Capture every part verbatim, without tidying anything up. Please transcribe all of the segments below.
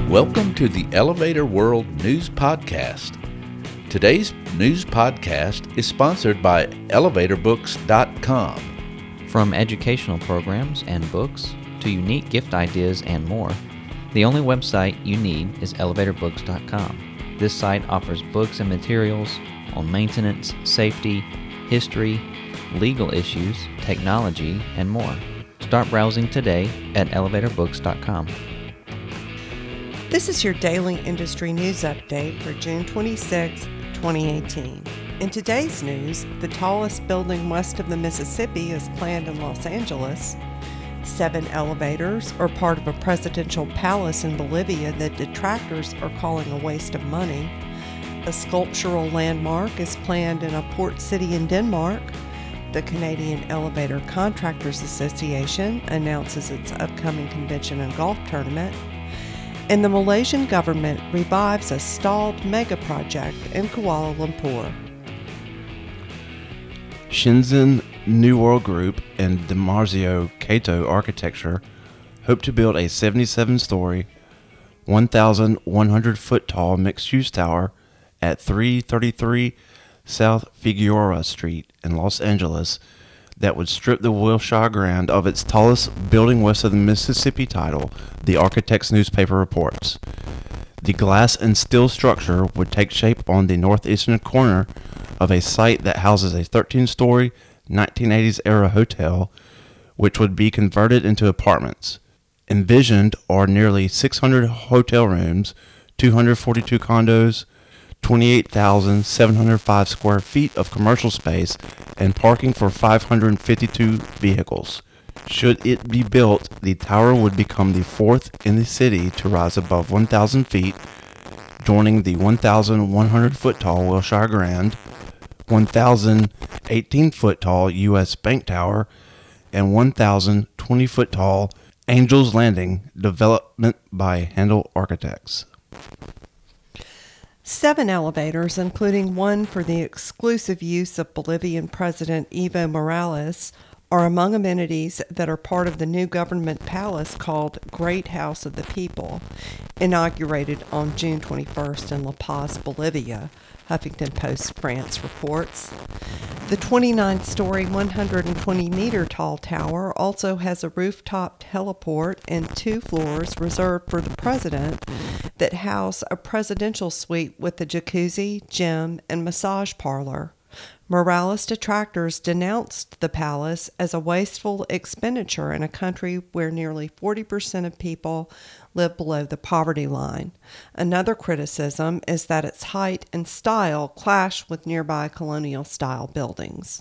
Welcome to the Elevator World News Podcast. Today's news podcast is sponsored by elevator books dot com. From educational programs and books to unique gift ideas and more, the only website you need is elevator books dot com. This site offers books and materials on maintenance, safety, history, legal issues, technology, and more. Start browsing today at elevator books dot com. This is your daily industry news update for June twenty-sixth, twenty eighteen. In today's news, the tallest building west of the Mississippi is planned in Los Angeles. Seven elevators are part of a presidential palace in Bolivia that detractors are calling a waste of money. A sculptural landmark is planned in a port city in Denmark. The Canadian Elevator Contractors Association announces its upcoming convention and golf tournament. And the Malaysian government revives a stalled mega project in Kuala Lumpur. Shenzhen New World Group and DiMarzio Kato Architecture hope to build a seventy-seven story, one thousand one hundred foot tall mixed-use tower at three thirty-three South Figueroa Street in Los Angeles that would strip the Wilshire Grand of its tallest building west of the Mississippi title, the Architects newspaper reports. The glass and steel structure would take shape on the northeastern corner of a site that houses a thirteen story nineteen eighties era hotel, which would be converted into apartments. Envisioned are nearly six hundred hotel rooms, two hundred forty-two condos, twenty-eight thousand seven hundred five square feet of commercial space, and parking for five hundred fifty-two vehicles. Should it be built, the tower would become the fourth in the city to rise above one thousand feet, joining the one thousand one hundred foot tall Wilshire Grand, one thousand eighteen foot tall U S Bank Tower, and one thousand twenty foot tall Angels Landing, development by Handel Architects. Seven elevators, including one for the exclusive use of Bolivian President Evo Morales, are among amenities that are part of the new government palace called Great House of the People, inaugurated on June twenty-first in La Paz, Bolivia, Huffington Post France reports. The twenty-nine story, one hundred twenty meter tall tower also has a rooftop heliport and two floors reserved for the president that house a presidential suite with a jacuzzi, gym, and massage parlor. Morales detractors denounced the palace as a wasteful expenditure in a country where nearly forty percent of people live below the poverty line. Another criticism is that its height and style clash with nearby colonial-style buildings.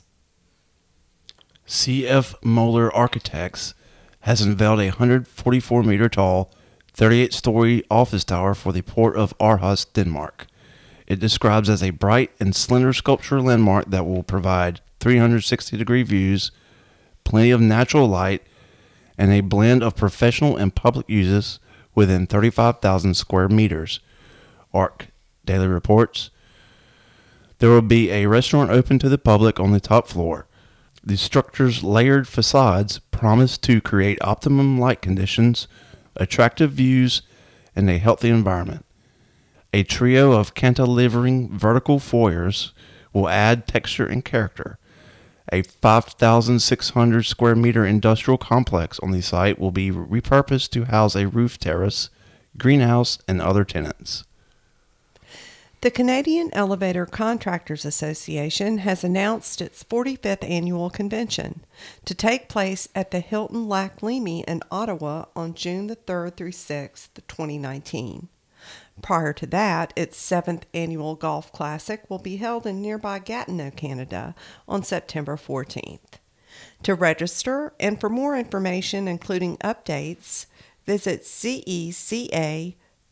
C F Moeller Architects has unveiled a one hundred forty-four meter tall, thirty-eight story office tower for the port of Aarhus, Denmark. It describes as a bright and slender sculpture landmark that will provide three hundred sixty degree views, plenty of natural light, and a blend of professional and public uses within thirty-five thousand square meters. Arc Daily reports. There will be a restaurant open to the public on the top floor. The structure's layered facades promise to create optimum light conditions, attractive views, and a healthy environment. A trio of cantilevering vertical foyers will add texture and character. A five thousand six hundred square meter industrial complex on the site will be repurposed to house a roof terrace, greenhouse, and other tenants. The Canadian Elevator Contractors Association has announced its forty-fifth annual convention to take place at the Hilton Lac Leamy in Ottawa on June the third through sixth, twenty nineteen. Prior to that, its seventh annual Golf Classic will be held in nearby Gatineau, Canada on September fourteenth. To register and for more information, including updates, visit ceca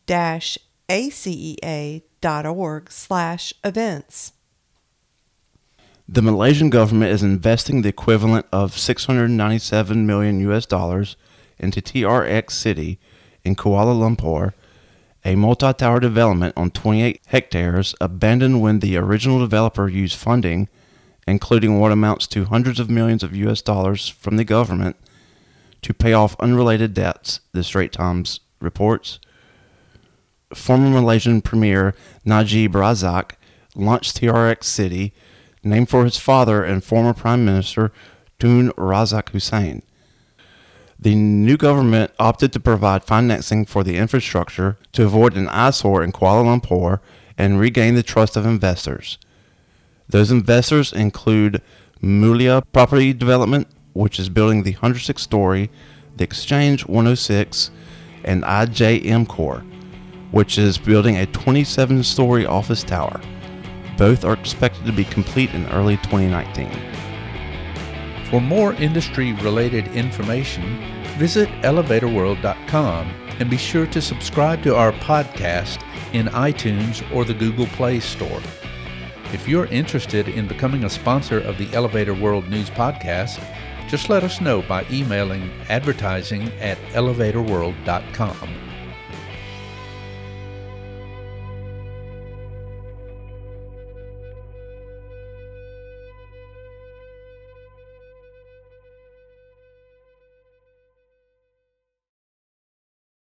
acea dot org slash events. The Malaysian government is investing the equivalent of six hundred ninety-seven million U S dollars into T R X City in Kuala Lumpur, a multi-tower development on twenty-eight hectares abandoned when the original developer used funding, including what amounts to hundreds of millions of U S dollars from the government, to pay off unrelated debts, the Straits Times reports. former Malaysian Premier Najib Razak launched T R X City, named for his father and former Prime Minister Tun Razak Hussain. The new government opted to provide financing for the infrastructure to avoid an eyesore in Kuala Lumpur and regain the trust of investors. Those investors include Mulia Property Development, which is building the one hundred sixth story, The Exchange one oh six, and I J M Corp, which is building a twenty-seven story office tower. Both are expected to be complete in early twenty nineteen. For more industry-related information, visit elevator world dot com and be sure to subscribe to our podcast in iTunes or the Google Play Store. If you're interested in becoming a sponsor of the Elevator World News Podcast, just let us know by emailing advertising at elevator world dot com.